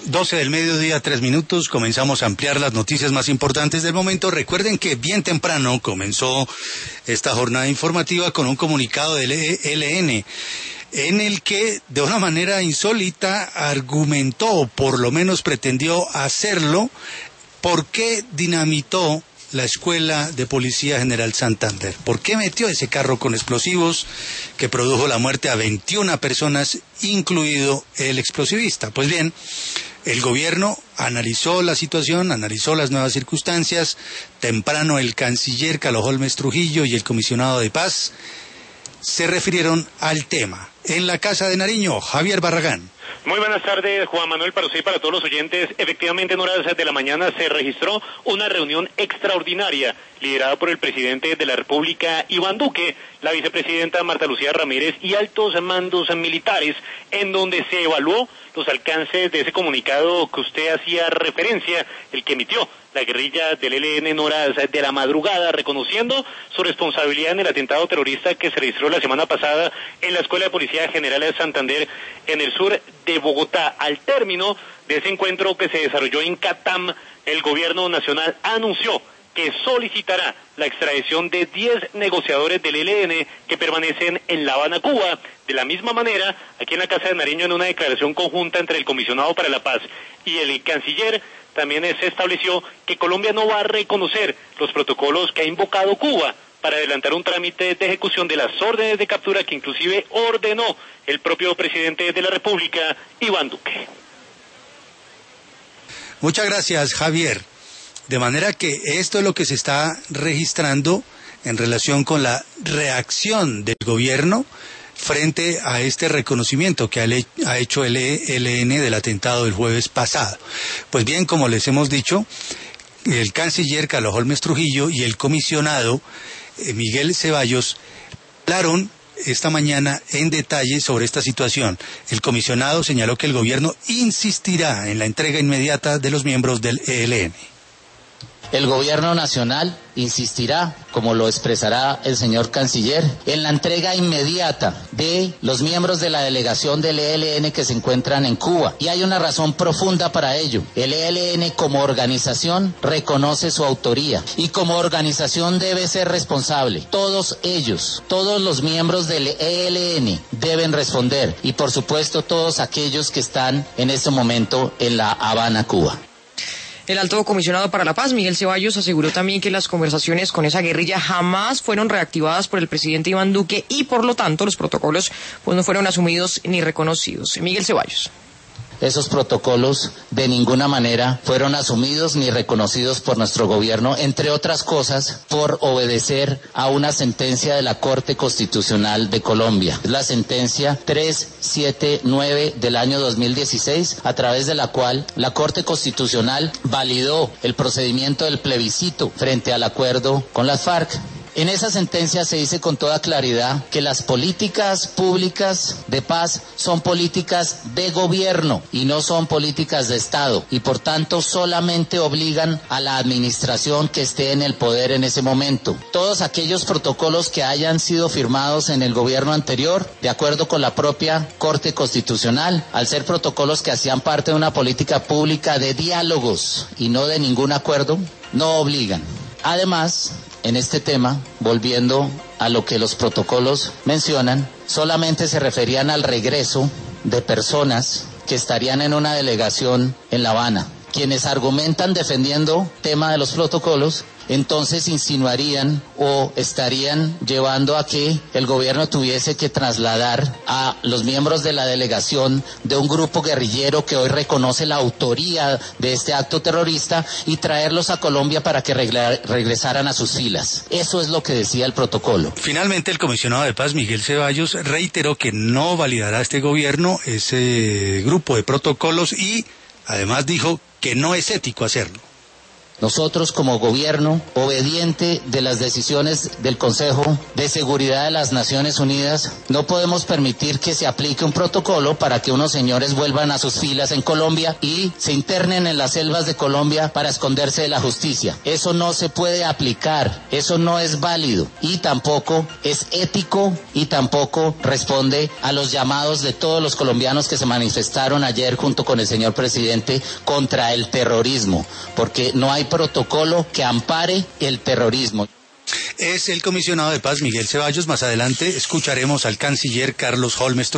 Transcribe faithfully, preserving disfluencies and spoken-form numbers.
doce del mediodía, tres minutos, comenzamos a ampliar las noticias más importantes del momento. Recuerden que bien temprano comenzó esta jornada informativa con un comunicado del E L N, en el que de una manera insólita argumentó, o por lo menos pretendió hacerlo, por qué dinamitó la Escuela de Policía General Santander. ¿Por qué metió ese carro con explosivos que produjo la muerte a veintiuna personas, incluido el explosivista? Pues bien, el gobierno analizó la situación, analizó las nuevas circunstancias. Temprano el canciller Carlos Holmes Trujillo y el comisionado de paz se refirieron al tema. En la Casa de Nariño, Javier Barragán. Muy buenas tardes, Juan Manuel, para usted y para todos los oyentes. Efectivamente, en horas de la mañana se registró una reunión extraordinaria liderada por el presidente de la República, Iván Duque, la vicepresidenta Marta Lucía Ramírez y altos mandos militares, en donde se evaluó los alcances de ese comunicado que usted hacía referencia, el que emitió la guerrilla del E L N en horas de la madrugada, reconociendo su responsabilidad en el atentado terrorista que se registró la semana pasada en la Escuela de Policía General de Santander, en el sur de Bogotá. Al término de ese encuentro que se desarrolló en Catam, el gobierno nacional anunció que solicitará la extradición de diez negociadores del E L N que permanecen en La Habana, Cuba. De la misma manera, aquí en la Casa de Nariño, en una declaración conjunta entre el Comisionado para la Paz y el canciller, también se estableció que Colombia no va a reconocer los protocolos que ha invocado Cuba para adelantar un trámite de ejecución de las órdenes de captura que inclusive ordenó el propio presidente de la República, Iván Duque. Muchas gracias, Javier. De manera que esto es lo que se está registrando en relación con la reacción del gobierno frente a este reconocimiento que ha hecho el E L N del atentado del jueves pasado. Pues bien, como les hemos dicho, el canciller Carlos Holmes Trujillo y el comisionado eh, Miguel Ceballos hablaron esta mañana en detalle sobre esta situación. El comisionado señaló que el gobierno insistirá en la entrega inmediata de los miembros del E L N. El gobierno nacional insistirá, como lo expresará el señor canciller, en la entrega inmediata de los miembros de la delegación del E L N que se encuentran en Cuba. Y hay una razón profunda para ello. El E L N como organización reconoce su autoría y como organización debe ser responsable. Todos ellos, todos los miembros del E L N deben responder y por supuesto todos aquellos que están en este momento en La Habana, Cuba. El alto comisionado para la paz, Miguel Ceballos, aseguró también que las conversaciones con esa guerrilla jamás fueron reactivadas por el presidente Iván Duque y, por lo tanto, los protocolos pues no fueron asumidos ni reconocidos. Miguel Ceballos. Esos protocolos de ninguna manera fueron asumidos ni reconocidos por nuestro gobierno, entre otras cosas, por obedecer a una sentencia de la Corte Constitucional de Colombia. Es la sentencia trescientos setenta y nueve del año dos mil dieciséis, a través de la cual la Corte Constitucional validó el procedimiento del plebiscito frente al acuerdo con las FARC. En esa sentencia se dice con toda claridad que las políticas públicas de paz son políticas de gobierno y no son políticas de Estado y por tanto solamente obligan a la administración que esté en el poder en ese momento. Todos aquellos protocolos que hayan sido firmados en el gobierno anterior, de acuerdo con la propia Corte Constitucional, al ser protocolos que hacían parte de una política pública de diálogos y no de ningún acuerdo, no obligan. Además, en este tema, volviendo a lo que los protocolos mencionan, solamente se referían al regreso de personas que estarían en una delegación en La Habana. Quienes argumentan defendiendo el tema de los protocolos, entonces insinuarían o estarían llevando a que el gobierno tuviese que trasladar a los miembros de la delegación de un grupo guerrillero que hoy reconoce la autoría de este acto terrorista y traerlos a Colombia para que regla- regresaran a sus filas. Eso es lo que decía el protocolo. Finalmente, el comisionado de paz, Miguel Ceballos, reiteró que no validará este gobierno ese grupo de protocolos y además dijo que no es ético hacerlo. Nosotros como gobierno obediente de las decisiones del Consejo de Seguridad de las Naciones Unidas no podemos permitir que se aplique un protocolo para que unos señores vuelvan a sus filas en Colombia y se internen en las selvas de Colombia para esconderse de la justicia. Eso no se puede aplicar, eso no es válido y tampoco es ético y tampoco responde a los llamados de todos los colombianos que se manifestaron ayer junto con el señor presidente contra el terrorismo, porque no hay protocolo que ampare el terrorismo. Es el comisionado de paz Miguel Ceballos. Más adelante escucharemos al canciller Carlos Holmes.